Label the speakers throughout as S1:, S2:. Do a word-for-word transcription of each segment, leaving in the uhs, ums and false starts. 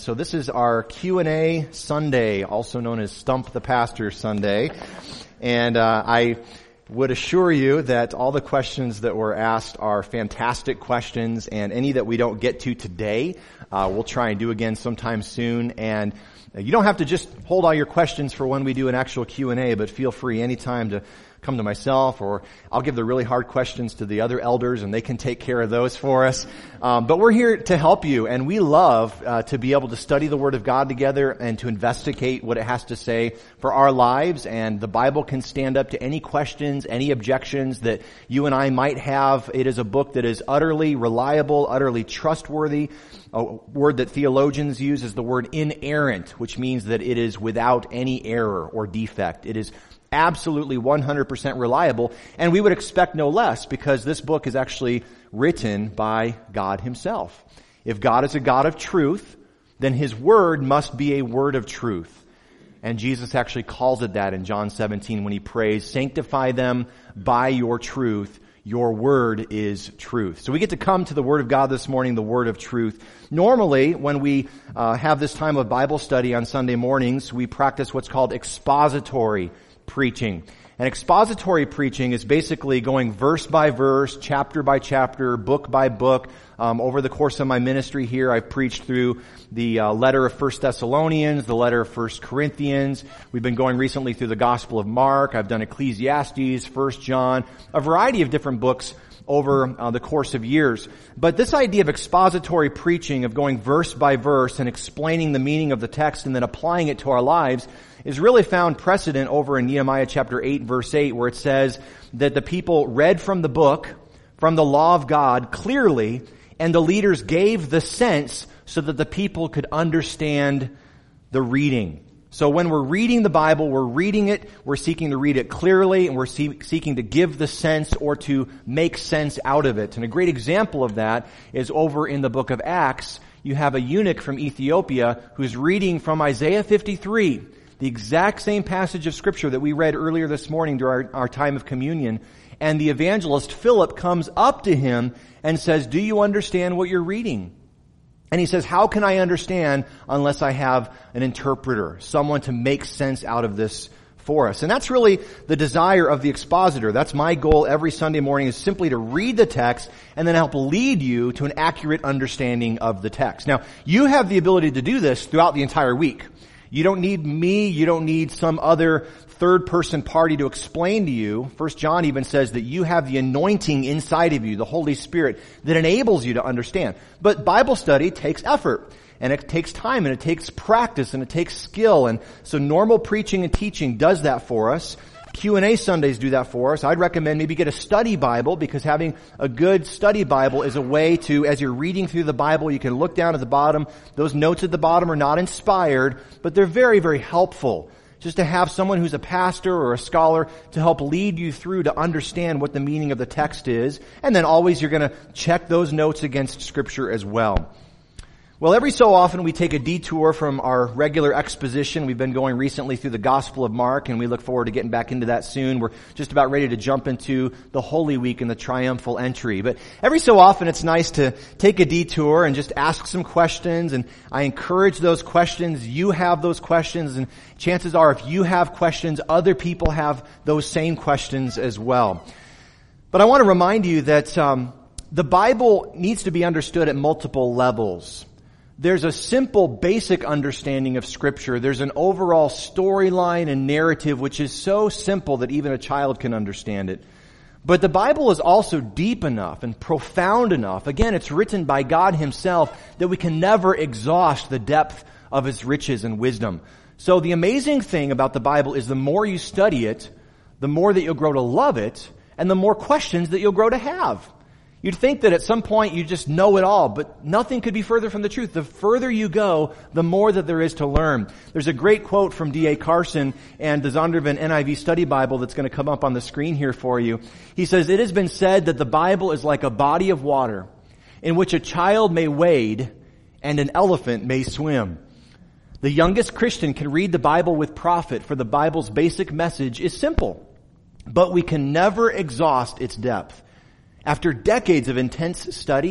S1: So this is our Q and A Sunday, also known as Stump the Pastor Sunday. And uh, I would assure you that all the questions that were asked are fantastic questions, and any that we don't get to today, uh, we'll try and do again sometime soon. And you don't have to just hold all your questions for when we do an actual Q and A, but feel free anytime to come to myself, or I'll give the really hard questions to the other elders and they can take care of those for us. Um, but we're here to help you, and we love uh, to be able to study the Word of God together and to investigate what it has to say for our lives. And the Bible can stand up to any questions, any objections that you and I might have. It is a book that is utterly reliable, utterly trustworthy. A word that theologians use is the word inerrant, which means that it is without any error or defect. It is absolutely one hundred percent reliable, and we would expect no less, because this book is actually written by God Himself. If God is a God of truth, then His Word must be a word of truth. And Jesus actually calls it that in John seventeen when He prays, "Sanctify them by your truth. Your word is truth." So we get to come to the Word of God this morning, the Word of truth. Normally, when we uh, have this time of Bible study on Sunday mornings, we practice what's called expository preaching. And expository preaching is basically going verse by verse, chapter by chapter, book by book. Um, over the course of my ministry here, I've preached through the uh, letter of First Thessalonians, the letter of First Corinthians. We've been going recently through the Gospel of Mark. I've done Ecclesiastes, First John, a variety of different books over uh, the course of years. But this idea of expository preaching, of going verse by verse and explaining the meaning of the text and then applying it to our lives, is really found precedent over in Nehemiah chapter eight, verse eight, where it says that the people read from the book, from the law of God clearly, and the leaders gave the sense so that the people could understand the reading. So when we're reading the Bible, we're reading it, we're seeking to read it clearly, and we're see- seeking to give the sense or to make sense out of it. And a great example of that is over in the book of Acts. You have a eunuch from Ethiopia who's reading from Isaiah fifty-three, the exact same passage of Scripture that we read earlier this morning during our, our time of communion. And the evangelist Philip comes up to him and says, "Do you understand what you're reading?" And he says, "How can I understand unless I have an interpreter, someone to make sense out of this for us?" And that's really the desire of the expositor. That's my goal every Sunday morning, is simply to read the text and then help lead you to an accurate understanding of the text. Now, you have the ability to do this throughout the entire week. You don't need me. You don't need some other third-person party to explain to you. First John even says that you have the anointing inside of you, the Holy Spirit, that enables you to understand. But Bible study takes effort, and it takes time, and it takes practice, and it takes skill. And so normal preaching and teaching does that for us. Q and A Sundays do that for us. I'd recommend maybe get a study Bible, because having a good study Bible is a way to, as you're reading through the Bible, you can look down at the bottom. Those notes at the bottom are not inspired, but they're very, very helpful. Just to have someone who's a pastor or a scholar to help lead you through to understand what the meaning of the text is. And then always you're going to check those notes against Scripture as well. Well, every so often we take a detour from our regular exposition. We've been going recently through the Gospel of Mark, and we look forward to getting back into that soon. We're just about ready to jump into the Holy Week and the triumphal entry. But every so often it's nice to take a detour and just ask some questions, and I encourage those questions. You have those questions, and chances are if you have questions, other people have those same questions as well. But I want to remind you that um, the Bible needs to be understood at multiple levels. There's a simple, basic understanding of Scripture. There's an overall storyline and narrative which is so simple that even a child can understand it. But the Bible is also deep enough and profound enough. Again, it's written by God Himself, that we can never exhaust the depth of His riches and wisdom. So the amazing thing about the Bible is the more you study it, the more that you'll grow to love it, and the more questions that you'll grow to have. You'd think that at some point you just know it all, but nothing could be further from the truth. The further you go, the more that there is to learn. There's a great quote from D A Carson and the Zondervan N I V Study Bible that's going to come up on the screen here for you. He says, "It has been said that the Bible is like a body of water in which a child may wade and an elephant may swim. The youngest Christian can read the Bible with profit, for the Bible's basic message is simple, but we can never exhaust its depth. After decades of intense study,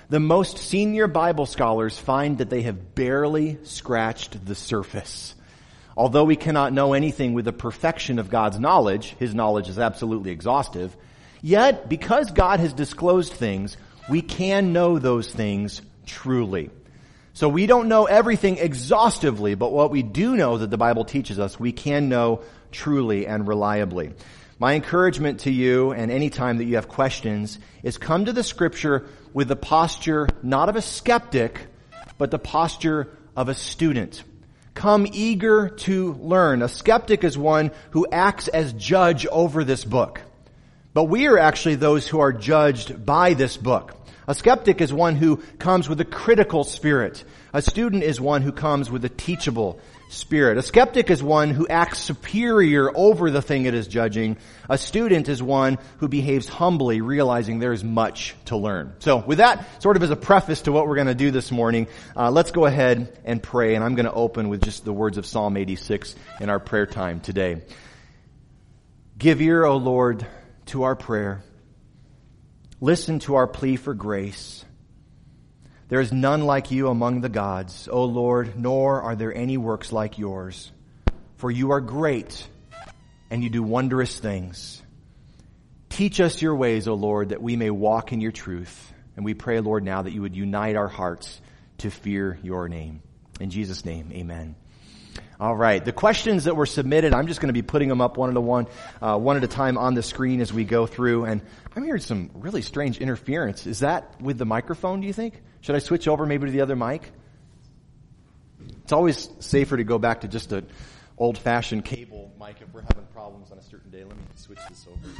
S1: The most senior Bible scholars find that they have barely scratched the surface. Although we cannot know anything with the perfection of God's knowledge, His knowledge is absolutely exhaustive, yet because God has disclosed things, we can know those things truly. So we don't know everything exhaustively, but what we do know that the Bible teaches us, we can know truly and reliably. My encouragement to you, and any time that you have questions, is come to the Scripture with the posture not of a skeptic, but the posture of a student. Come eager to learn. A skeptic is one who acts as judge over this book. But we are actually those who are judged by this book. A skeptic is one who comes with a critical spirit. A student is one who comes with a teachable spirit. A skeptic is one who acts superior over the thing it is judging. A student is one who behaves humbly, realizing there is much to learn. So with that sort of as a preface to what we're going to do this morning, uh, let's go ahead and pray. And I'm going to open with just the words of Psalm eighty-six in our prayer time today. Give ear, O Lord, to our prayer. Listen to our plea for grace. There is none like you among the gods, O Lord, nor are there any works like yours. For you are great, and you do wondrous things. Teach us your ways, O Lord, that we may walk in your truth. And we pray, Lord, now that you would unite our hearts to fear your name. In Jesus' name, amen. All right. The questions that were submitted, I'm just going to be putting them up one at a one, uh, one at a time on the screen as we go through. And I'm hearing some really strange interference. Is that with the microphone, do you think? Should I switch over maybe to the other mic? It's always safer to go back to just an old-fashioned cable mic if we're having problems on a certain day. Let me switch this over.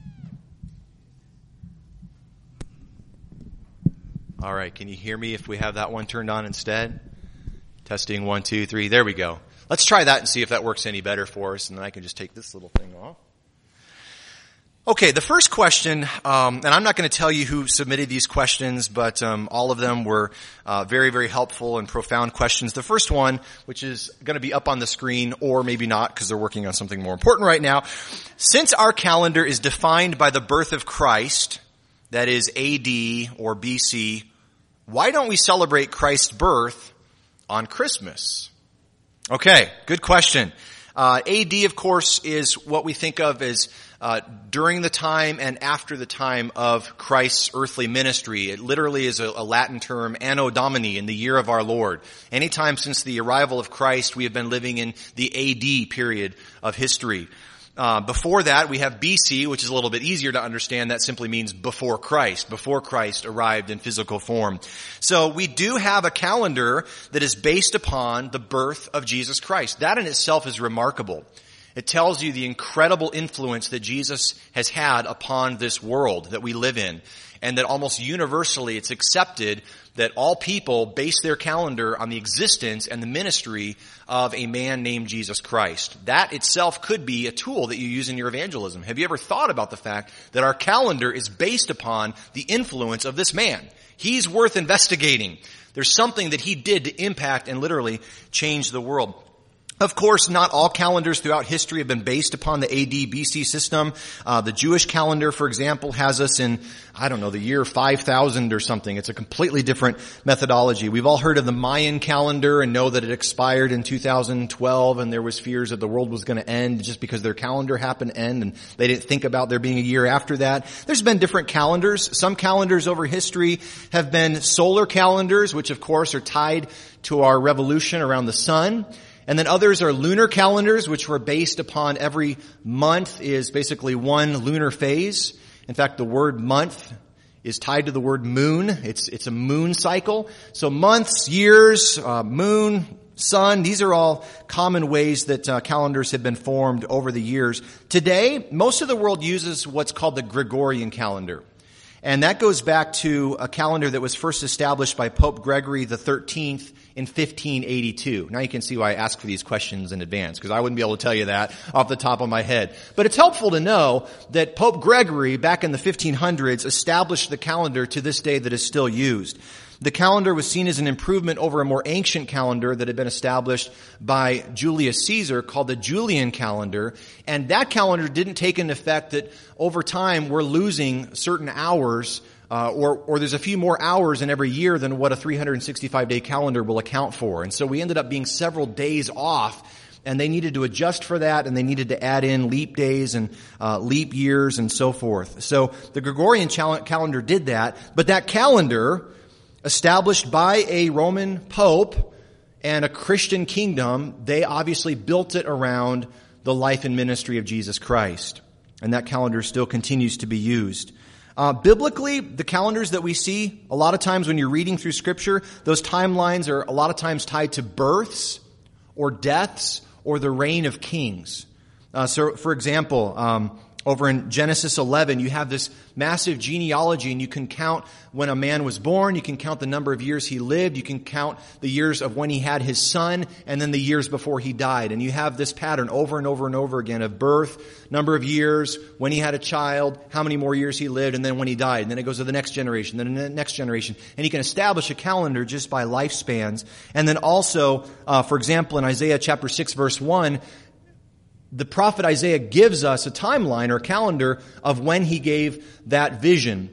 S1: All right. Can you hear me if we have that one turned on instead? Testing one, two, three. There we go. Let's try that and see if that works any better for us, and then I can just take this little thing off. Okay, the first question, um, and I'm not going to tell you who submitted these questions, but um, all of them were uh, very, very helpful and profound questions. The first one, which is going to be up on the screen, or maybe not, because they're working on something more important right now. Since our calendar is defined by the birth of Christ, that is A D or B C, why don't we celebrate Christ's birth on Christmas? Okay, good question. Uh, A D, of course, is what we think of as uh, during the time and after the time of Christ's earthly ministry. It literally is a, a Latin term, Anno Domini, in the year of our Lord. Anytime since the arrival of Christ, we have been living in the A D period of history. Uh, before that, we have B C, which is a little bit easier to understand. That simply means before Christ, before Christ arrived in physical form. So we do have a calendar that is based upon the birth of Jesus Christ. That in itself is remarkable. It tells you the incredible influence that Jesus has had upon this world that we live in, and that almost universally it's accepted that all people base their calendar on the existence and the ministry of a man named Jesus Christ. That itself could be a tool that you use in your evangelism. Have you ever thought about the fact that our calendar is based upon the influence of this man? He's worth investigating. There's something that he did to impact and literally change the world. Of course, not all calendars throughout history have been based upon the A D B C system. Uh, the Jewish calendar, for example, has us in, I don't know, the year five thousand or something. It's a completely different methodology. We've all heard of the Mayan calendar and know that it expired in two thousand twelve, and there was fears that the world was going to end just because their calendar happened to end, and they didn't think about there being a year after that. There's been different calendars. Some calendars over history have been solar calendars, which of course are tied to our revolution around the sun. And then others are lunar calendars, which were based upon every month is basically one lunar phase. In fact, the word month is tied to the word moon. It's it's a moon cycle. So months, years, uh, moon, sun, these are all common ways that uh, calendars have been formed over the years. Today, most of the world uses what's called the Gregorian calendar. And that goes back to a calendar that was first established by Pope Gregory the thirteenth in fifteen eighty-two. Now you can see why I ask for these questions in advance, because I wouldn't be able to tell you that off the top of my head. But it's helpful to know that Pope Gregory, back in the fifteen hundreds, established the calendar to this day that is still used. The calendar was seen as an improvement over a more ancient calendar that had been established by Julius Caesar called the Julian calendar. And that calendar didn't take into effect that over time we're losing certain hours Uh, or, or there's a few more hours in every year than what a three hundred sixty-five day calendar will account for. And so we ended up being several days off, and they needed to adjust for that, and they needed to add in leap days and uh, leap years and so forth. So the Gregorian cal- calendar did that, but that calendar, established by a Roman pope and a Christian kingdom, they obviously built it around the life and ministry of Jesus Christ. And that calendar still continues to be used. Uh, biblically, the calendars that we see, a lot of times when you're reading through Scripture, those timelines are a lot of times tied to births or deaths or the reign of kings. Uh, so, for example, um, over in Genesis eleven, you have this massive genealogy, and you can count when a man was born, you can count the number of years he lived, you can count the years of when he had his son, and then the years before he died. And you have this pattern over and over and over again of birth, number of years, when he had a child, how many more years he lived, and then when he died. And then it goes to the next generation, then the next generation. And you can establish a calendar just by lifespans. And then also, uh, for example, in Isaiah chapter six, verse one, the prophet Isaiah gives us a timeline or a calendar of when he gave that vision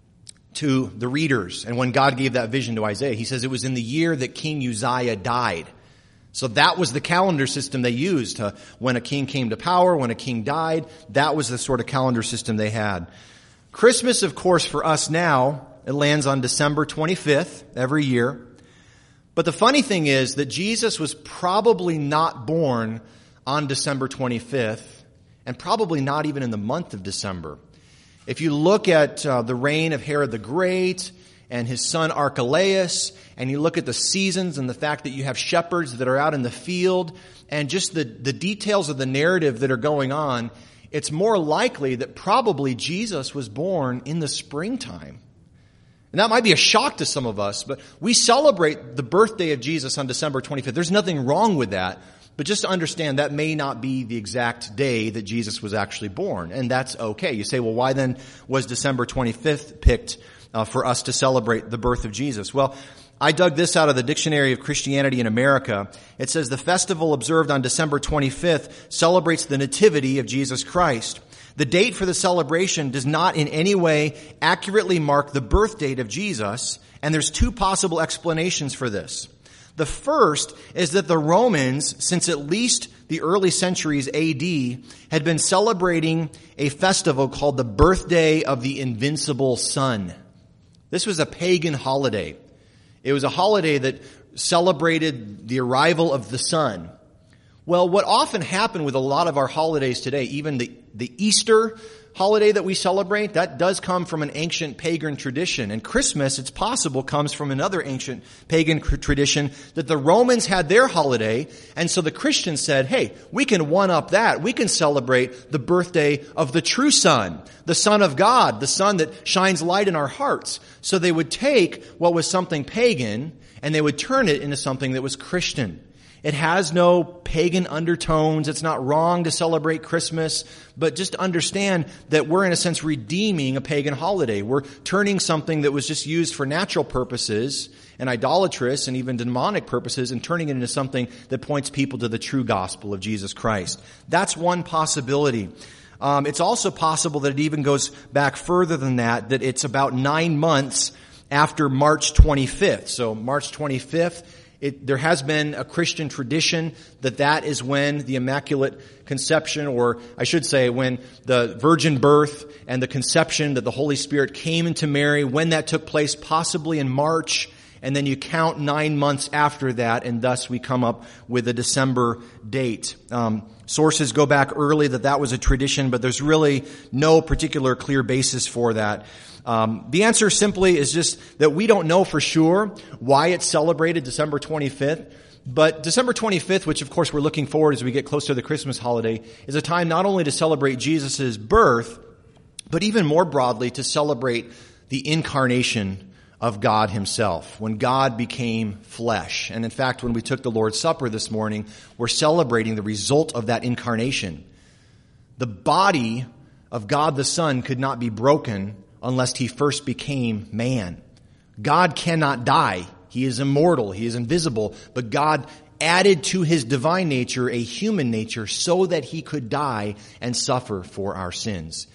S1: to the readers. And when God gave that vision to Isaiah, he says it was in the year that King Uzziah died. So that was the calendar system they used. Uh, when a king came to power, when a king died, that was the sort of calendar system they had. Christmas, of course, for us now, it lands on December twenty-fifth every year. But the funny thing is that Jesus was probably not born on December twenty-fifth, and probably not even in the month of December. If you look at uh, the reign of Herod the Great and his son Archelaus, and you look at the seasons and the fact that you have shepherds that are out in the field, and just the, the details of the narrative that are going on, it's more likely that probably Jesus was born in the springtime. And that might be a shock to some of us, but we celebrate the birthday of Jesus on December twenty-fifth. There's nothing wrong with that. But just to understand, that may not be the exact day that Jesus was actually born. And that's okay. You say, well, why then was December twenty-fifth picked uh, for us to celebrate the birth of Jesus? Well, I dug this out of the Dictionary of Christianity in America. It says the festival observed on December twenty-fifth celebrates the nativity of Jesus Christ. The date for the celebration does not in any way accurately mark the birth date of Jesus, and there's two possible explanations for this. The first is that the Romans, since at least the early centuries A D, had been celebrating a festival called the birthday of the invincible sun. This was a pagan holiday. It was a holiday that celebrated the arrival of the sun. Well, what often happened with a lot of our holidays today, even the, the Easter holiday that we celebrate, that does come from an ancient pagan tradition. And Christmas, it's possible, comes from another ancient pagan tradition that the Romans had their holiday. And so the Christians said, hey, we can one-up that. We can celebrate the birthday of the true sun, the Son of God, the sun that shines light in our hearts. So they would take what was something pagan and they would turn it into something that was Christian. It has no pagan undertones. It's not wrong to celebrate Christmas, but just understand that we're in a sense redeeming a pagan holiday. We're turning something that was just used for natural purposes and idolatrous and even demonic purposes and turning it into something that points people to the true gospel of Jesus Christ. That's one possibility. Um, it's also possible that it even goes back further than that, that it's about nine months after March twenty-fifth. So March twenty-fifth, It, there has been a Christian tradition that that is when the Immaculate Conception, or I should say when the virgin birth and the conception that the Holy Spirit came into Mary, when that took place, possibly in March, and then you count nine months after that, and thus we come up with a December date. Um, sources go back early that that was a tradition, but there's really no particular clear basis for that. Um, the answer simply is just that we don't know for sure why it's celebrated December twenty-fifth. But December twenty-fifth, which of course we're looking forward as we get closer to the Christmas holiday, is a time not only to celebrate Jesus' birth, but even more broadly to celebrate the incarnation of God himself, when God became flesh. And in fact, when we took the Lord's Supper this morning, we're celebrating the result of that incarnation. The body of God the Son could not be broken unless he first became man. God cannot die. He is immortal. He is invisible. But God added to his divine nature a human nature so that he could die and suffer for our sins.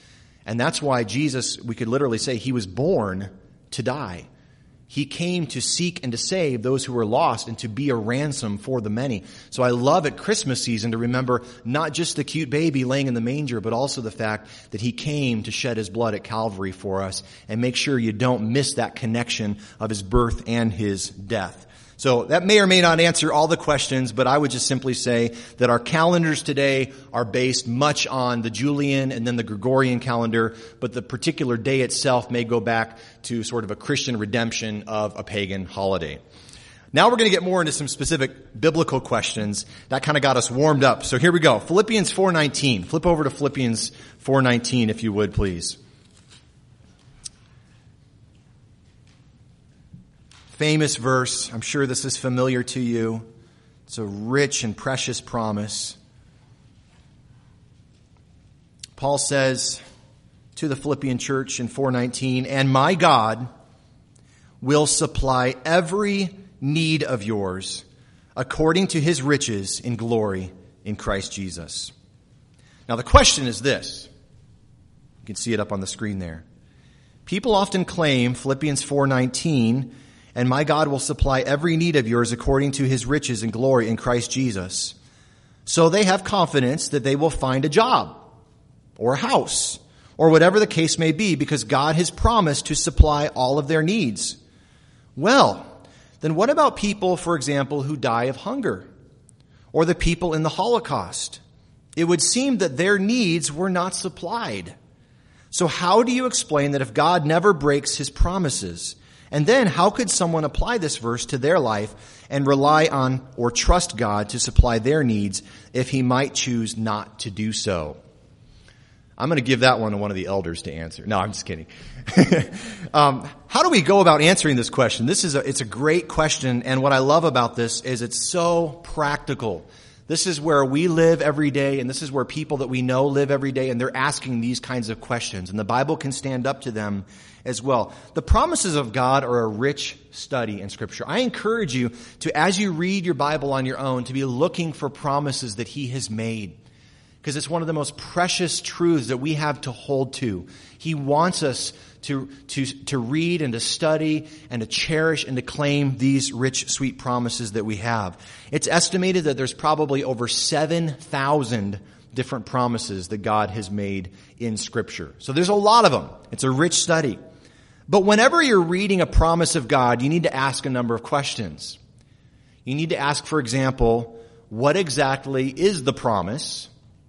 S1: And that's why Jesus, we could literally say, he was born to die. He came to seek and to save those who were lost and to be a ransom for the many. So I love at Christmas season to remember not just the cute baby laying in the manger, but also the fact that he came to shed his blood at Calvary for us, and make sure you don't miss that connection of his birth and his death. So that may or may not answer all the questions, but I would just simply say that our calendars today are based much on the Julian and then the Gregorian calendar, but the particular day itself may go back to sort of a Christian redemption of a pagan holiday. Now we're going to get more into some specific biblical questions. That kind of got us warmed up. So here we go. Philippians four nineteen. Flip over to Philippians four nineteen if you would, please. Famous verse. I'm sure this is familiar to you. It's a rich and precious promise. Paul says to the Philippian church in four nineteen, "And my God will supply every need of yours according to his riches in glory in Christ Jesus." Now the question is this. You can see it up on the screen there. People often claim Philippians four nineteen, "And my God will supply every need of yours according to his riches and glory in Christ Jesus." So they have confidence that they will find a job or a house or whatever the case may be because God has promised to supply all of their needs. Well, then what about people, for example, who die of hunger or the people in the Holocaust? It would seem that their needs were not supplied. So how do you explain that if God never breaks his promises? And then how could someone apply this verse to their life and rely on or trust God to supply their needs if he might choose not to do so? I'm going to give that one to one of the elders to answer. No, I'm just kidding. um, how do we go about answering this question? This is a, it's a great question. And what I love about this is it's so practical. This is where we live every day, and this is where people that we know live every day, and they're asking these kinds of questions. And the Bible can stand up to them as well. The promises of God are a rich study in Scripture. I encourage you to, as you read your Bible on your own, to be looking for promises that he has made. Because it's one of the most precious truths that we have to hold to. He wants us to, to, to read and to study and to cherish and to claim these rich, sweet promises that we have. It's estimated that there's probably over seven thousand different promises that God has made in Scripture. So there's a lot of them. It's a rich study. But whenever you're reading a promise of God, you need to ask a number of questions. You need to ask, for example, what exactly is the promise?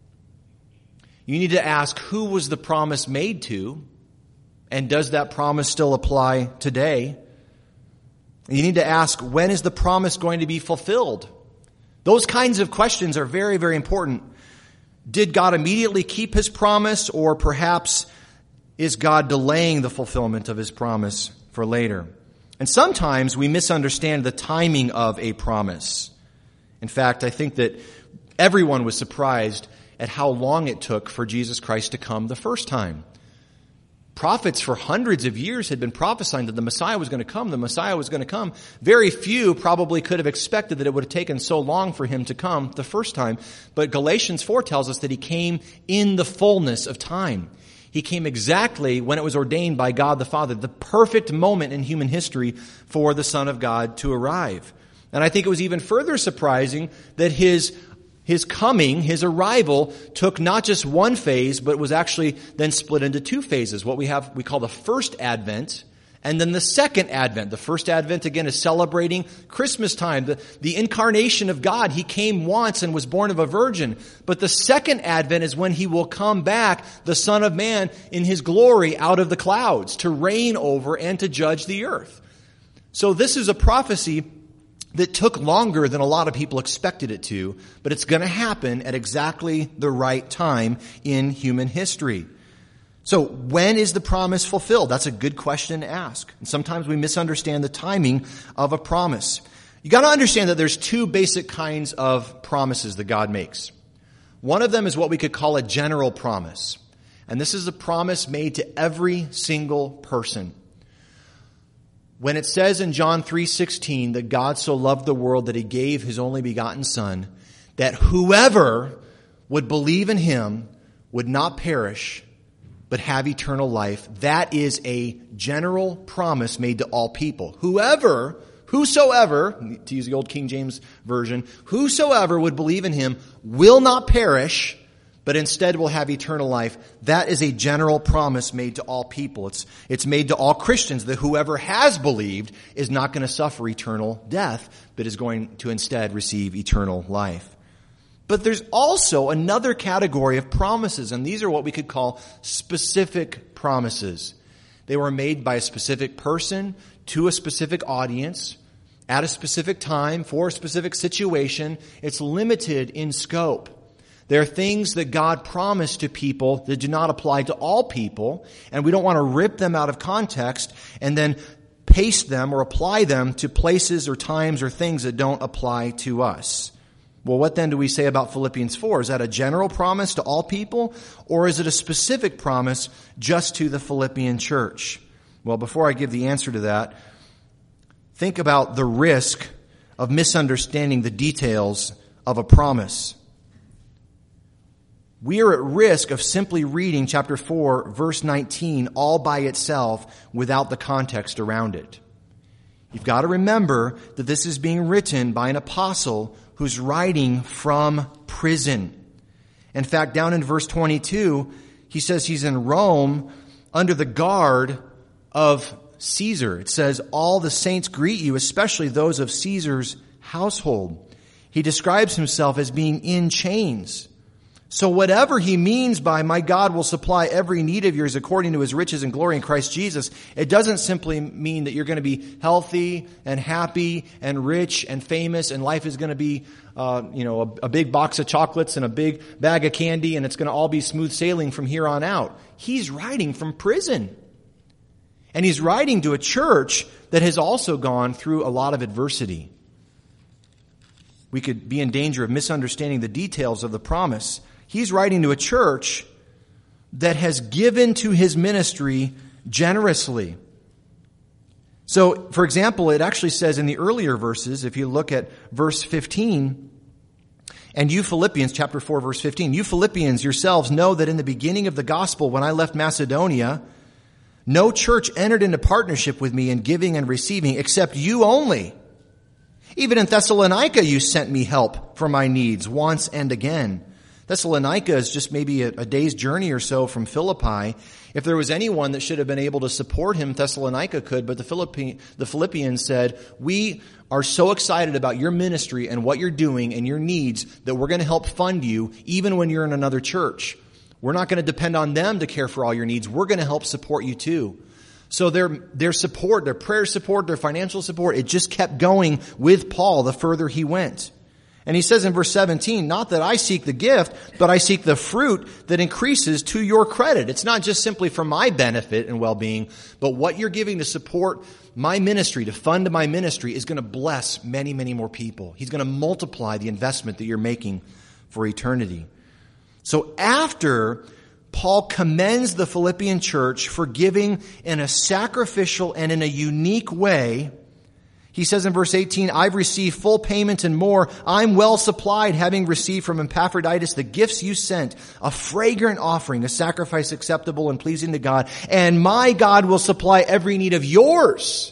S1: You need to ask, who was the promise made to? And does that promise still apply today? You need to ask, when is the promise going to be fulfilled? Those kinds of questions are very, very important. Did God immediately keep his promise, or perhaps is God delaying the fulfillment of his promise for later? And sometimes we misunderstand the timing of a promise. In fact, I think that everyone was surprised at how long it took for Jesus Christ to come the first time. Prophets for hundreds of years had been prophesying that the Messiah was going to come, the Messiah was going to come. Very few probably could have expected that it would have taken so long for him to come the first time. But Galatians four tells us that he came in the fullness of time. He came exactly when it was ordained by God the Father, the perfect moment in human history for the Son of God to arrive. And I think it was even further surprising that his His coming, his arrival, took not just one phase, but was actually then split into two phases. What we have, we call the first Advent, and then the second Advent. The first Advent, again, is celebrating Christmas time, the, the incarnation of God. He came once and was born of a virgin. But the second Advent is when he will come back, the Son of Man, in his glory out of the clouds, to reign over and to judge the earth. So this is a prophecy that took longer than a lot of people expected it to, but it's going to happen at exactly the right time in human history. So when is the promise fulfilled? That's a good question to ask. And sometimes we misunderstand the timing of a promise. You got to understand that there's two basic kinds of promises that God makes. One of them is what we could call a general promise. And this is a promise made to every single person. When it says in John three sixteen that God so loved the world that he gave his only begotten Son, that whoever would believe in him would not perish, but have eternal life. That is a general promise made to all people. Whoever, whosoever, to use the old King James Version, whosoever would believe in him will not perish, but instead will have eternal life. That is a general promise made to all people. It's, it's made to all Christians that whoever has believed is not going to suffer eternal death, but is going to instead receive eternal life. But there's also another category of promises, and these are what we could call specific promises. They were made by a specific person to a specific audience at a specific time for a specific situation. It's limited in scope. There are things that God promised to people that do not apply to all people, and we don't want to rip them out of context and then paste them or apply them to places or times or things that don't apply to us. Well, what then do we say about Philippians four? Is that a general promise to all people, or is it a specific promise just to the Philippian church? Well, before I give the answer to that, think about the risk of misunderstanding the details of a promise. We are at risk of simply reading chapter four, verse nineteen, all by itself without the context around it. You've got to remember that this is being written by an apostle who's writing from prison. In fact, down in verse twenty-two, he says he's in Rome under the guard of Caesar. It says, all the saints greet you, especially those of Caesar's household. He describes himself as being in chains. So whatever he means by, my God will supply every need of yours according to his riches and glory in Christ Jesus, it doesn't simply mean that you're going to be healthy and happy and rich and famous and life is going to be, uh, you know, a, a big box of chocolates and a big bag of candy and it's going to all be smooth sailing from here on out. He's writing from prison. And he's writing to a church that has also gone through a lot of adversity. We could be in danger of misunderstanding the details of the promise. He's writing to a church that has given to his ministry generously. So, for example, it actually says in the earlier verses, if you look at verse fifteen, and you Philippians, chapter four, verse fifteen, you Philippians yourselves know that in the beginning of the gospel, when I left Macedonia, no church entered into partnership with me in giving and receiving except you only. Even in Thessalonica, you sent me help for my needs once and again. Thessalonica is just maybe a, a day's journey or so from Philippi. If there was anyone that should have been able to support him, Thessalonica could, but the, Philippi, the Philippians said, we are so excited about your ministry and what you're doing and your needs that we're going to help fund you even when you're in another church. We're not going to depend on them to care for all your needs. We're going to help support you too. So their, their support, their prayer support, their financial support, it just kept going with Paul the further he went. And he says in verse seventeen, not that I seek the gift, but I seek the fruit that increases to your credit. It's not just simply for my benefit and well-being, but what you're giving to support my ministry, to fund my ministry, is going to bless many, many more people. He's going to multiply the investment that you're making for eternity. So after Paul commends the Philippian church for giving in a sacrificial and in a unique way, he says in verse eighteen, I've received full payment and more. I'm well supplied, having received from Epaphroditus the gifts you sent, a fragrant offering, a sacrifice acceptable and pleasing to God. And my God will supply every need of yours.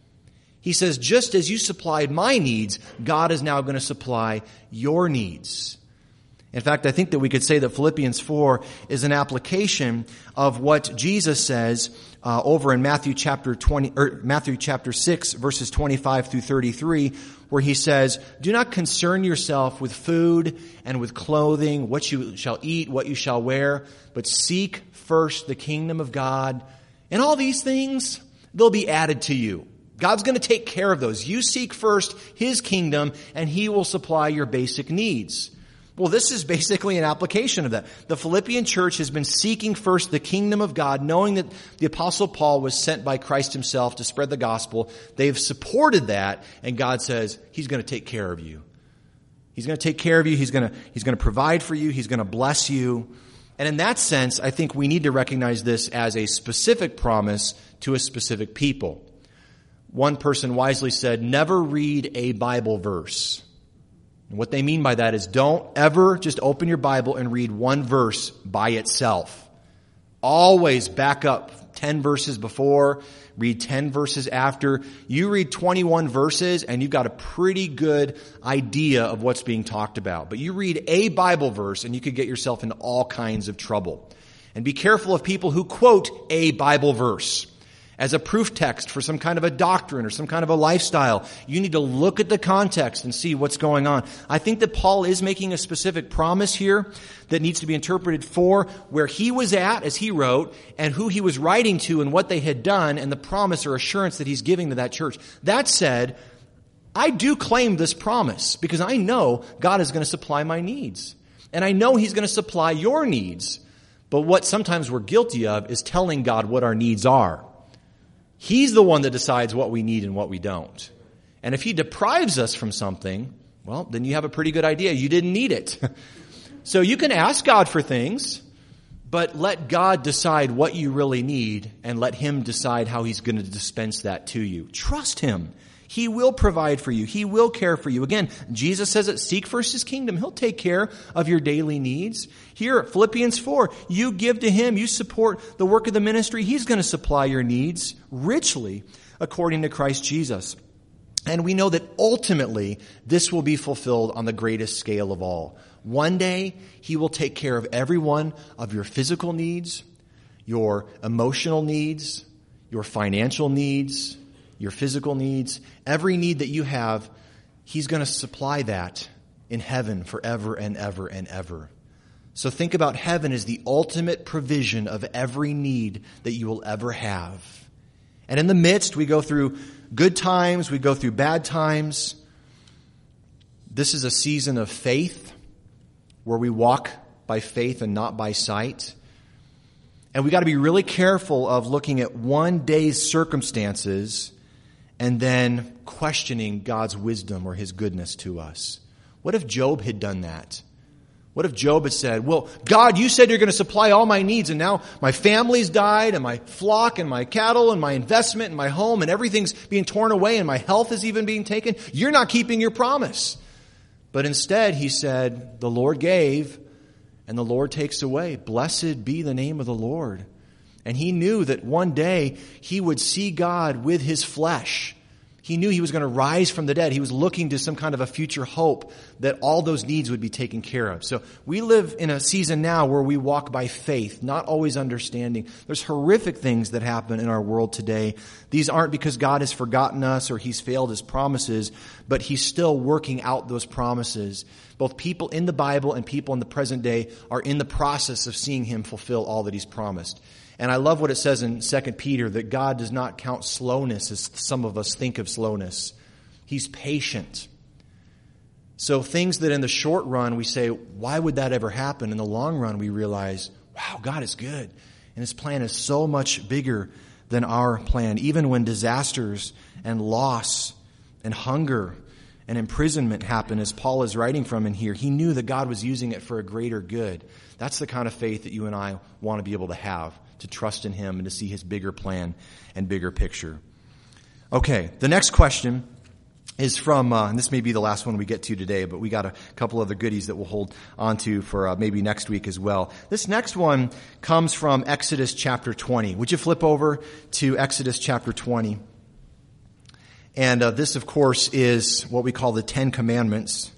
S1: He says, just as you supplied my needs, God is now going to supply your needs. In fact, I think that we could say that Philippians four is an application of what Jesus says uh, over in Matthew chapter twenty, or Matthew chapter six, verses twenty-five through thirty-three, where he says, "Do not concern yourself with food and with clothing, what you shall eat, what you shall wear, but seek first the kingdom of God, and all these things they'll be added to you." God's going to take care of those. You seek first His kingdom, and He will supply your basic needs. Well, this is basically an application of that. The Philippian church has been seeking first the kingdom of God, knowing that the Apostle Paul was sent by Christ Himself to spread the gospel. They've supported that, and God says He's going to take care of you. He's going to take care of you. He's going to, He's going to provide for you. He's going to bless you. And in that sense, I think we need to recognize this as a specific promise to a specific people. One person wisely said, never read a Bible verse. And what they mean by that is don't ever just open your Bible and read one verse by itself. Always back up ten verses before, read ten verses after. You read twenty-one verses and you've got a pretty good idea of what's being talked about. But you read a Bible verse and you could get yourself into all kinds of trouble. And be careful of people who quote a Bible verse as a proof text for some kind of a doctrine or some kind of a lifestyle. You need to look at the context and see what's going on. I think that Paul is making a specific promise here that needs to be interpreted for where he was at as he wrote and who he was writing to and what they had done and the promise or assurance that he's giving to that church. That said, I do claim this promise because I know God is going to supply my needs. And I know he's going to supply your needs. But what sometimes we're guilty of is telling God what our needs are. He's the one that decides what we need and what we don't. And if he deprives us from something, well, then you have a pretty good idea. You didn't need it. So you can ask God for things, but let God decide what you really need and let him decide how he's going to dispense that to you. Trust him. He will provide for you. He will care for you. Again, Jesus says it, seek first his kingdom. He'll take care of your daily needs. Here, Philippians four, you give to him, you support the work of the ministry. He's going to supply your needs richly according to Christ Jesus. And we know that ultimately this will be fulfilled on the greatest scale of all. One day, he will take care of every one of your physical needs, your emotional needs, your financial needs, your physical needs, every need that you have, he's going to supply that in heaven forever and ever and ever. So think about heaven as the ultimate provision of every need that you will ever have. And in the midst, we go through good times, we go through bad times. This is a season of faith where we walk by faith and not by sight. And we got to be really careful of looking at one day's circumstances and then questioning God's wisdom or his goodness to us. What if Job had done that? What if Job had said, well, God, you said you're going to supply all my needs, and now my family's died, and my flock, and my cattle, and my investment, and my home, and everything's being torn away, and my health is even being taken. You're not keeping your promise. But instead, he said, the Lord gave, and the Lord takes away. Blessed be the name of the Lord. And he knew that one day he would see God with his flesh. He knew he was going to rise from the dead. He was looking to some kind of a future hope that all those needs would be taken care of. So we live in a season now where we walk by faith, not always understanding. There's horrific things that happen in our world today. These aren't because God has forgotten us or he's failed his promises, but he's still working out those promises. Both people in the Bible and people in the present day are in the process of seeing him fulfill all that he's promised. And I love what it says in Second Peter, that God does not count slowness as some of us think of slowness. He's patient. So things that in the short run we say, why would that ever happen? In the long run we realize, wow, God is good. And his plan is so much bigger than our plan. Even when disasters and loss and hunger and imprisonment happen, as Paul is writing from in here, he knew that God was using it for a greater good. That's the kind of faith that you and I want to be able to have, to trust in him and to see his bigger plan and bigger picture. Okay, the next question is from, uh, and this may be the last one we get to today, but we got a couple other goodies that we'll hold on to for uh, maybe next week as well. This next one comes from Exodus chapter twenty. Would you flip over to Exodus chapter twenty? And uh, this, of course, is what we call the Ten Commandments.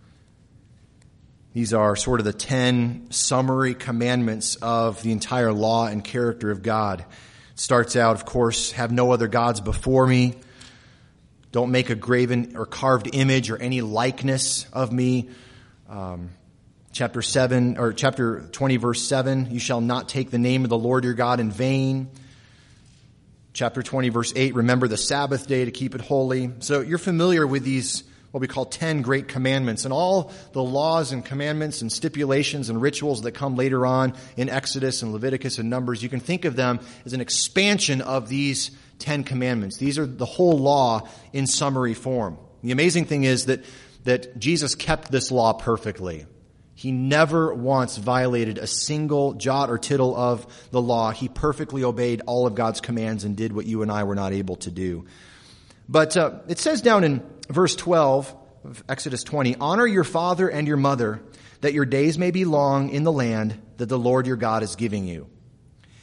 S1: These are sort of the ten summary commandments of the entire law and character of God. It starts out, of course, have no other gods before me. Don't make a graven or carved image or any likeness of me. Um, chapter seven or chapter twenty, verse seven. You shall not take the name of the Lord your God in vain. Chapter twenty, verse eight. Remember the Sabbath day to keep it holy. So you're familiar with these, what we call ten great commandments, and all the laws and commandments and stipulations and rituals that come later on in Exodus and Leviticus and Numbers. You can think of them as an expansion of these ten commandments. These are the whole law in summary form. The amazing thing is that, that Jesus kept this law perfectly. He never once violated a single jot or tittle of the law. He perfectly obeyed all of God's commands and did what you and I were not able to do. But uh, it says down in verse twelve of Exodus twenty, honor your father and your mother, that your days may be long in the land that the Lord your God is giving you.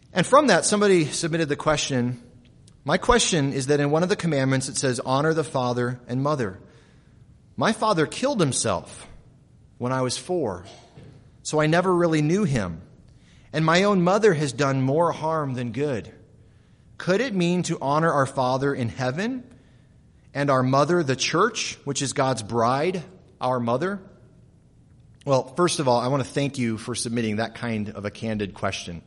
S1: And from that, somebody submitted the question, my question is that in one of the commandments it says, honor the father and mother. My father killed himself when I was four, so I never really knew him. And my own mother has done more harm than good. Could it mean to honor our Father in heaven and our mother, the church, which is God's bride, our mother? Well, first of all, I want to thank you for submitting that kind of a candid question.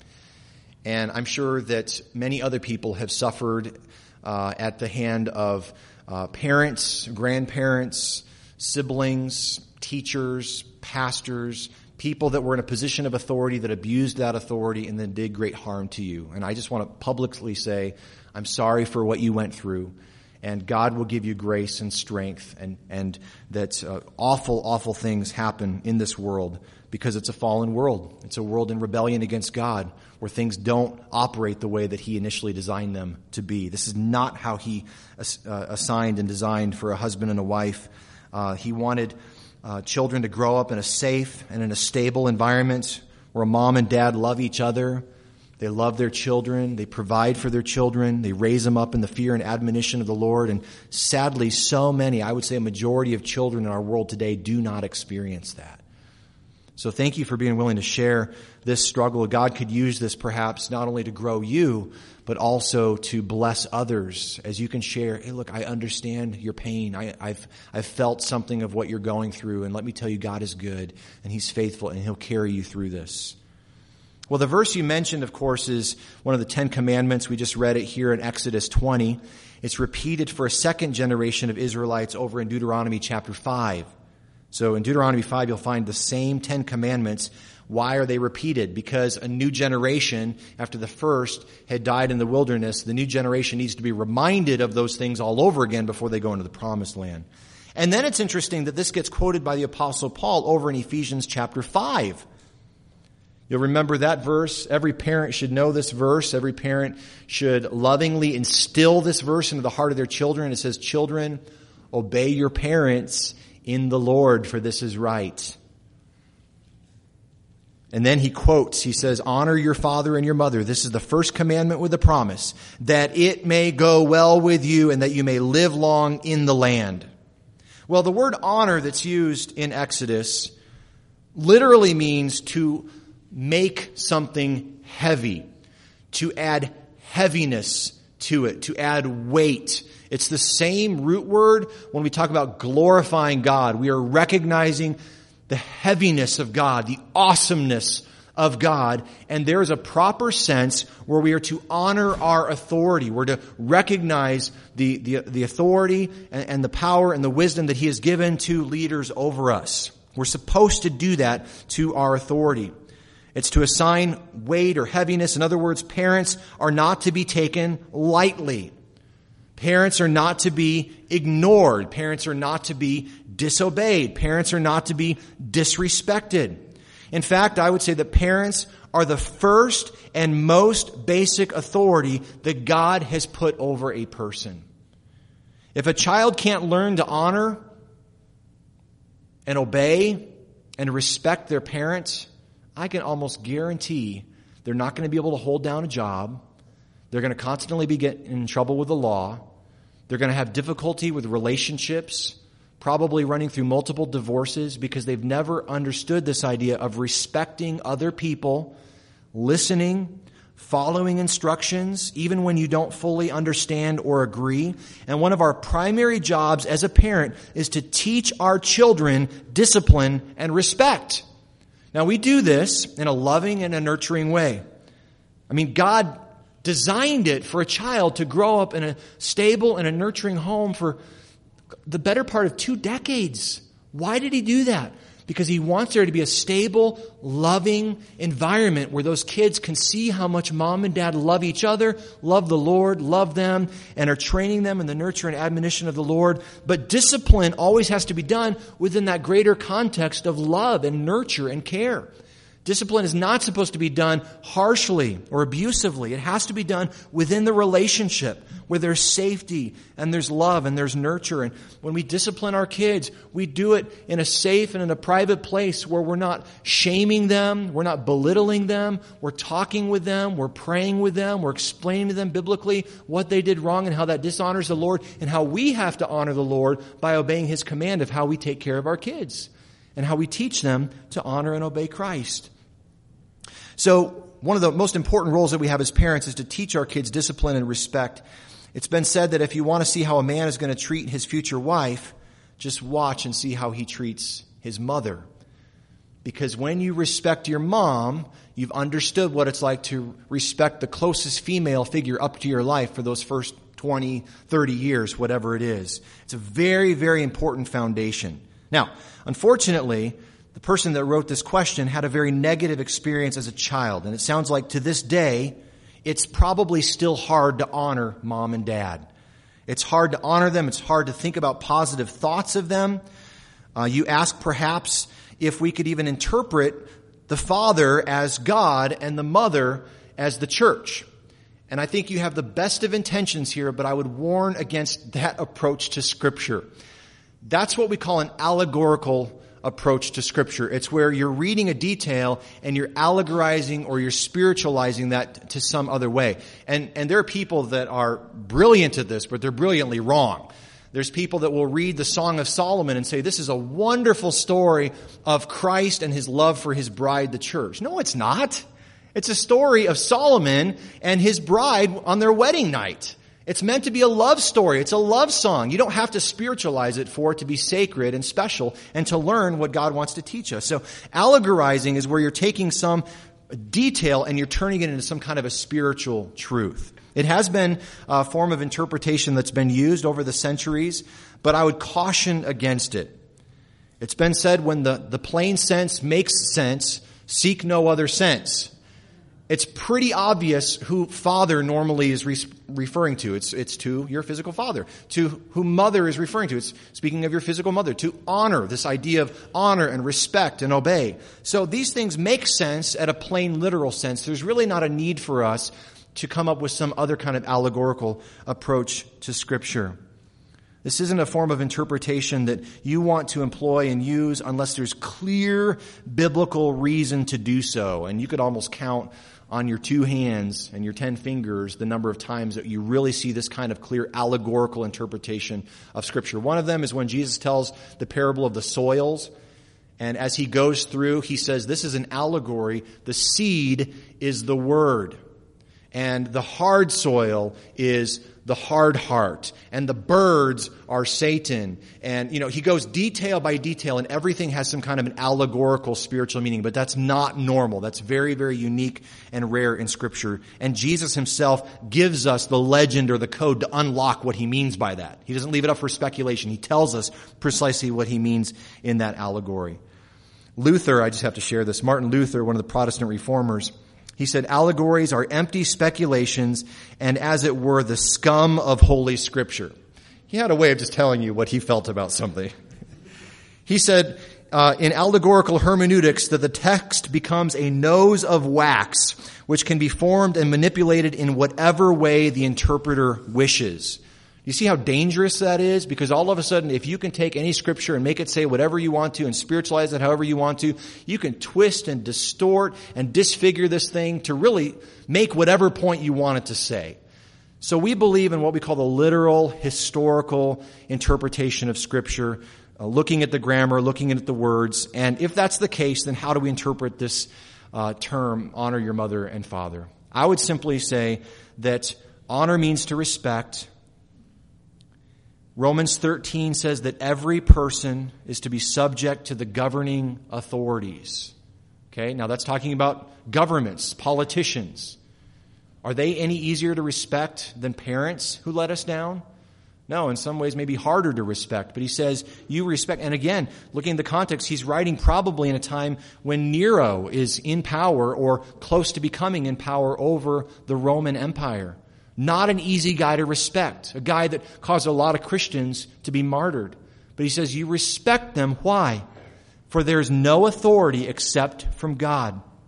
S1: And I'm sure that many other people have suffered uh, at the hand of uh, parents, grandparents, siblings, teachers, pastors, people that were in a position of authority that abused that authority and then did great harm to you. And I just want to publicly say, I'm sorry for what you went through. And God will give you grace and strength, and, and that uh, awful, awful things happen in this world because it's a fallen world. It's a world in rebellion against God where things don't operate the way that He initially designed them to be. This is not how He uh, assigned and designed for a husband and a wife. Uh, he wanted uh, children to grow up in a safe and in a stable environment where mom and dad love each other. They love their children. They provide for their children. They raise them up in the fear and admonition of the Lord. And sadly, so many, I would say a majority of children in our world today do not experience that. So thank you for being willing to share this struggle. God could use this perhaps not only to grow you, but also to bless others as you can share, hey, look, I understand your pain. I, I've, I've felt something of what you're going through. And let me tell you, God is good and He's faithful and He'll carry you through this. Well, the verse you mentioned, of course, is one of the Ten Commandments. We just read it here in Exodus twenty. It's repeated for a second generation of Israelites over in Deuteronomy chapter five. So in Deuteronomy five, you'll find the same Ten Commandments. Why are they repeated? Because a new generation, after the first had died in the wilderness, the new generation needs to be reminded of those things all over again before they go into the promised land. And then it's interesting that this gets quoted by the Apostle Paul over in Ephesians chapter five. You'll remember that verse. Every parent should know this verse. Every parent should lovingly instill this verse into the heart of their children. It says, children, obey your parents in the Lord, for this is right. And then he quotes, he says, honor your father and your mother. This is the first commandment with a promise, that it may go well with you and that you may live long in the land. Well, the word honor that's used in Exodus literally means to make something heavy, to add heaviness to it, to add weight. It's the same root word when we talk about glorifying God. We are recognizing the heaviness of God, the awesomeness of God, and there is a proper sense where we are to honor our authority. We're to recognize the, the, the authority and, and the power and the wisdom that He has given to leaders over us. We're supposed to do that to our authority. It's to assign weight or heaviness. In other words, parents are not to be taken lightly. Parents are not to be ignored. Parents are not to be disobeyed. Parents are not to be disrespected. In fact, I would say that parents are the first and most basic authority that God has put over a person. If a child can't learn to honor and obey and respect their parents, I can almost guarantee they're not going to be able to hold down a job. They're going to constantly be getting in trouble with the law. They're going to have difficulty with relationships, probably running through multiple divorces because they've never understood this idea of respecting other people, listening, following instructions, even when you don't fully understand or agree. And one of our primary jobs as a parent is to teach our children discipline and respect. Now, we do this in a loving and a nurturing way. I mean, God designed it for a child to grow up in a stable and a nurturing home for the better part of two decades. Why did He do that? Because He wants there to be a stable, loving environment where those kids can see how much mom and dad love each other, love the Lord, love them, and are training them in the nurture and admonition of the Lord. But discipline always has to be done within that greater context of love and nurture and care.
S2: Discipline is not supposed to be done harshly or abusively. It has to be done within the relationship where there's safety and there's love and there's nurture. And when we discipline our kids, we do it in a safe and in a private place where we're not shaming them, we're not belittling them, we're talking with them, we're praying with them, we're explaining to them biblically what they did wrong and how that dishonors the Lord and how we have to honor the Lord by obeying His command of how we take care of our kids and how we teach them to honor and obey Christ. So one of the most important roles that we have as parents is to teach our kids discipline and respect. It's been said that if you want to see how a man is going to treat his future wife, just watch and see how he treats his mother. Because when you respect your mom, you've understood what it's like to respect the closest female figure up to your life for those first twenty, thirty years, whatever it is. It's a very, very important foundation. Now, unfortunately, the person that wrote this question had a very negative experience as a child. And it sounds like to this day, it's probably still hard to honor mom and dad. It's hard to honor them. It's hard to think about positive thoughts of them. Uh, you ask perhaps if we could even interpret the father as God and the mother as the church. And I think you have the best of intentions here, but I would warn against that approach to Scripture. That's what we call an allegorical approach to Scripture. It's where you're reading a detail and you're allegorizing or you're spiritualizing that to some other way. And, and there are people that are brilliant at this, but they're brilliantly wrong. There's people that will read the Song of Solomon and say, this is a wonderful story of Christ and His love for His bride, the church. No, it's not. It's a story of Solomon and his bride on their wedding night. It's meant to be a love story. It's a love song. You don't have to spiritualize it for it to be sacred and special and to learn what God wants to teach us. So allegorizing is where you're taking some detail and you're turning it into some kind of a spiritual truth. It has been a form of interpretation that's been used over the centuries, but I would caution against it. It's been said when the, the plain sense makes sense, seek no other sense. It's pretty obvious who father normally is re- referring to. It's, it's to your physical father. To who mother is referring to. It's speaking of your physical mother. To honor, this idea of honor and respect and obey. So these things make sense at a plain literal sense. There's really not a need for us to come up with some other kind of allegorical approach to Scripture. This isn't a form of interpretation that you want to employ and use unless there's clear biblical reason to do so. And you could almost count on your two hands and your ten fingers the number of times that you really see this kind of clear allegorical interpretation of Scripture. One of them is when Jesus tells the parable of the soils. And as he goes through, he says, this is an allegory. The seed is the word. And the hard soil is the hard heart. And the birds are Satan. And, you know, he goes detail by detail and everything has some kind of an allegorical spiritual meaning. But that's not normal. That's very, very unique and rare in Scripture. And Jesus himself gives us the legend or the code to unlock what he means by that. He doesn't leave it up for speculation. He tells us precisely what he means in that allegory. Luther, I just have to share this. Martin Luther, one of the Protestant reformers, he said, allegories are empty speculations and, as it were, the scum of Holy Scripture. He had a way of just telling you what he felt about something. He said, uh, in allegorical hermeneutics, that the text becomes a nose of wax, which can be formed and manipulated in whatever way the interpreter wishes. You see how dangerous that is? Because all of a sudden, if you can take any scripture and make it say whatever you want to and spiritualize it however you want to, you can twist and distort and disfigure this thing to really make whatever point you want it to say. So we believe in what we call the literal, historical interpretation of Scripture, uh, looking at the grammar, looking at the words. And if that's the case, then how do we interpret this uh, term, honor your mother and father? I would simply say that honor means to respect. Romans thirteen says that every person is to be subject to the governing authorities. Okay, now that's talking about governments, politicians. Are they any easier to respect than parents who let us down? No, in some ways maybe harder to respect. But he says you respect, and again, looking at the context, he's writing probably in a time when Nero is in power or close to becoming in power over the Roman Empire. Not an easy guy to respect, a guy that caused a lot of Christians to be martyred. But he says you respect them. Why? For there is no authority except from God.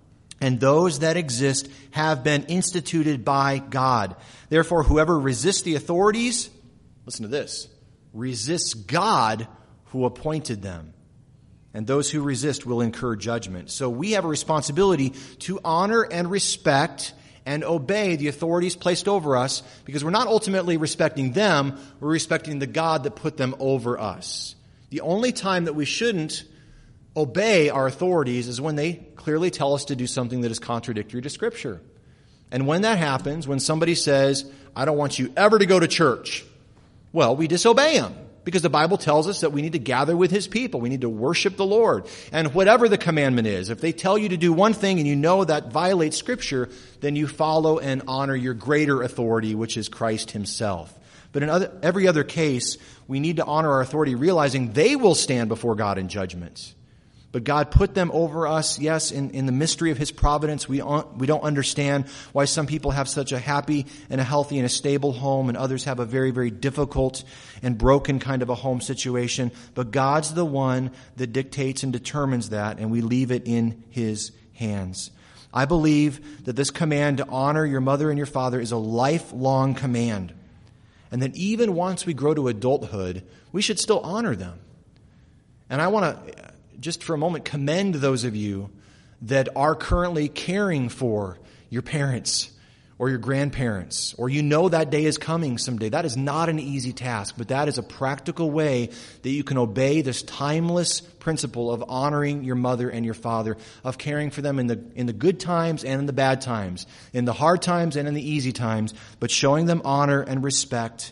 S2: and those that exist have been instituted by God. Therefore, whoever resists the authorities, listen to this, resists God who appointed them. And those who resist will incur judgment. So we have a responsibility to honor and respect and obey the authorities placed over us, because we're not ultimately respecting them, we're respecting the God that put them over us. The only time that we shouldn't obey our authorities is when they clearly tell us to do something that is contradictory to Scripture. And when that happens, when somebody says, I don't want you ever to go to church, well, we disobey them. Because the Bible tells us that we need to gather with His people. We need to worship the Lord. And whatever the commandment is, if they tell you to do one thing and you know that violates Scripture, then you follow and honor your greater authority, which is Christ Himself. But in other, every other case, we need to honor our authority, realizing they will stand before God in judgment. But God put them over us, yes, in, in the mystery of His providence. We, we don't understand why some people have such a happy and a healthy and a stable home, and others have a very, very difficult and broken kind of a home situation. But God's the one that dictates and determines that, and we leave it in His hands. I believe that this command to honor your mother and your father is a lifelong command. And that even once we grow to adulthood, we should still honor them. And I want to just for a moment commend those of you that are currently caring for your parents or your grandparents, or you know that day is coming someday. That is not an easy task, but that is a practical way that you can obey this timeless principle of honoring your mother and your father, of caring for them in the in the good times and in the bad times, in the hard times and in the easy times, but showing them honor and respect.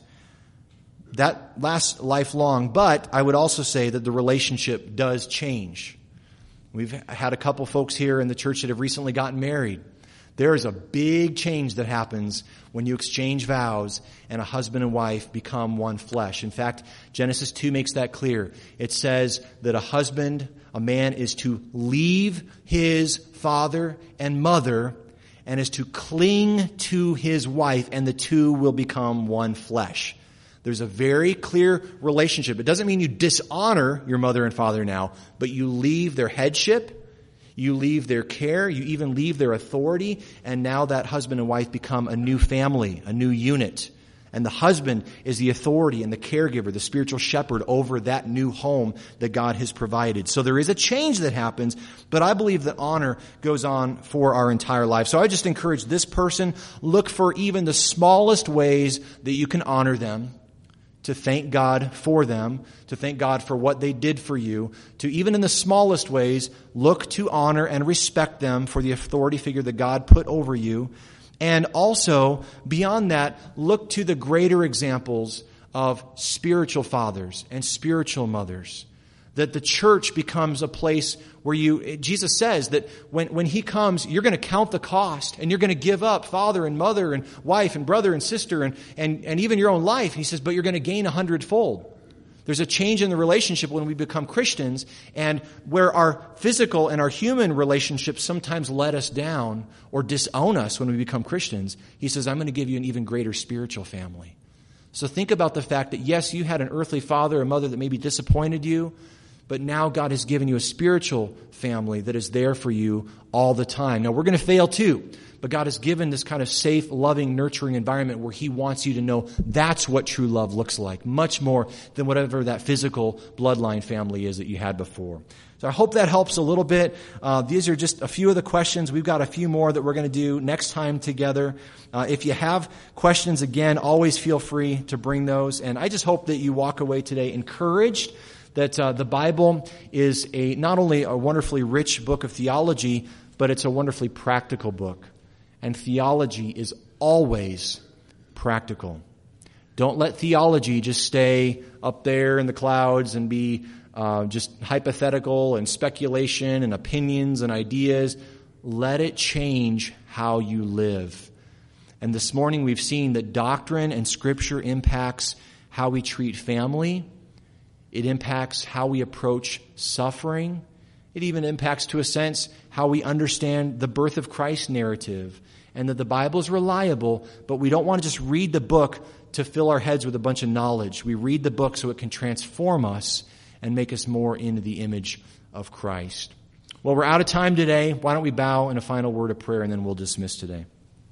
S2: That lasts lifelong, but I would also say that the relationship does change. We've had a couple folks here in the church that have recently gotten married. There is a big change that happens when you exchange vows and a husband and wife become one flesh. In fact, Genesis two makes that clear. It says that a husband, a man, is to leave his father and mother and is to cling to his wife, and the two will become one flesh. There's a very clear relationship. It doesn't mean you dishonor your mother and father now, but you leave their headship, you leave their care, you even leave their authority, and now that husband and wife become a new family, a new unit. And the husband is the authority and the caregiver, the spiritual shepherd over that new home that God has provided. So there is a change that happens, but I believe that honor goes on for our entire life. So I just encourage this person, look for even the smallest ways that you can honor them, to thank God for them, to thank God for what they did for you, to even in the smallest ways, look to honor and respect them for the authority figure that God put over you. And also, beyond that, look to the greater examples of spiritual fathers and spiritual mothers. That the church becomes a place where you, Jesus says that when, when He comes, you're going to count the cost and you're going to give up father and mother and wife and brother and sister and, and, and even your own life. He says, but you're going to gain a hundredfold. There's a change in the relationship when we become Christians, and where our physical and our human relationships sometimes let us down or disown us when we become Christians. He says, I'm going to give you an even greater spiritual family. So think about the fact that yes, you had an earthly father or mother that maybe disappointed you, but now God has given you a spiritual family that is there for you all the time. Now, we're going to fail too, but God has given this kind of safe, loving, nurturing environment where He wants you to know that's what true love looks like, much more than whatever that physical bloodline family is that you had before. So I hope that helps a little bit. Uh, these are just a few of the questions. We've got a few more that we're going to do next time together. Uh, if you have questions, again, always feel free to bring those. And I just hope that you walk away today encouraged that uh, the Bible is a not only a wonderfully rich book of theology, but it's a wonderfully practical book. And theology is always practical. Don't let theology just stay up there in the clouds and be uh, just hypothetical and speculation and opinions and ideas. Let it change how you live. And this morning we've seen that doctrine and Scripture impacts how we treat family. It impacts how we approach suffering. It even impacts, to a sense, how we understand the birth of Christ narrative, and that the Bible is reliable, but we don't want to just read the book to fill our heads with a bunch of knowledge. We read the book so it can transform us and make us more into the image of Christ. Well, we're out of time today. Why don't we bow in a final word of prayer, and then we'll dismiss today.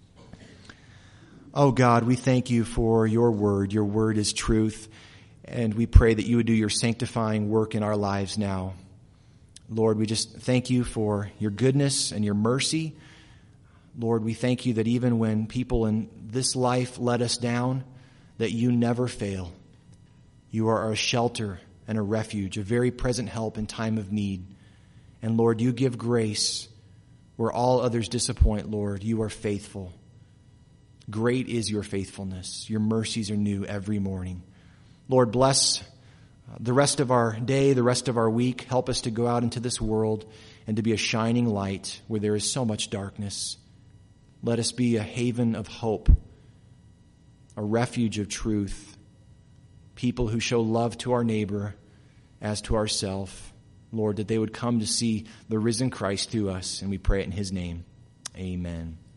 S2: Oh God, we thank you for your word. Your word is truth, and we pray that you would do your sanctifying work in our lives now. Lord, we just thank you for your goodness and your mercy. Lord, we thank you that even when people in this life let us down, that you never fail. You are a shelter and a refuge, a very present help in time of need. And Lord, you give grace where all others disappoint, Lord. You are faithful. Great is your faithfulness. Your mercies are new every morning. Lord, bless the rest of our day, the rest of our week. Help us to go out into this world and to be a shining light where there is so much darkness. Let us be a haven of hope, a refuge of truth, people who show love to our neighbor as to ourselves. Lord, that they would come to see the risen Christ through us, and we pray it in his name. Amen.